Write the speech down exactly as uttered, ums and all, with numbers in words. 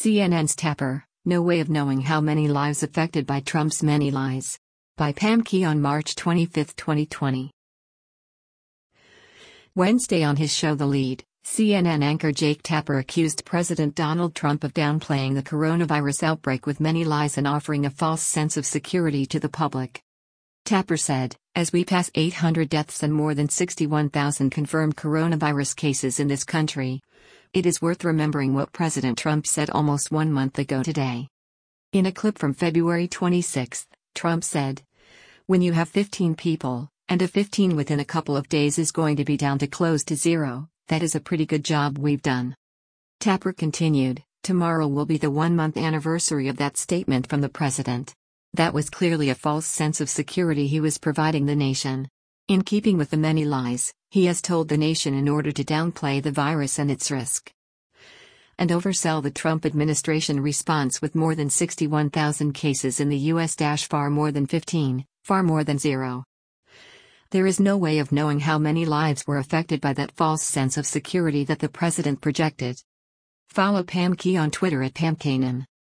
C N N's Tapper, No Way of Knowing How Many Lives Affected by Trump's Many Lies. By Pam Key on March twenty-fifth, twenty twenty. Wednesday on his show The Lead, C N N anchor Jake Tapper accused President Donald Trump of downplaying the coronavirus outbreak with many lies and offering a false sense of security to the public. Tapper said, "As we pass eight hundred deaths and more than sixty-one thousand confirmed coronavirus cases in this country, it is worth remembering what President Trump said almost one month ago today." In a clip from February twenty-sixth, Trump said, "When you have fifteen people, and a fifteen within a couple of days is going to be down to close to zero, that is a pretty good job we've done." Tapper continued, "Tomorrow will be the one-month anniversary of that statement from the president. That was clearly a false sense of security he was providing the nation. In keeping with the many lies, he has told the nation in order to downplay the virus and its risk, and oversell the Trump administration response with more than sixty-one thousand cases in the U S far more than fifteen, far more than zero. There is no way of knowing how many lives were affected by that false sense of security that the president projected." Follow Pam Key on Twitter at Pam Kanan.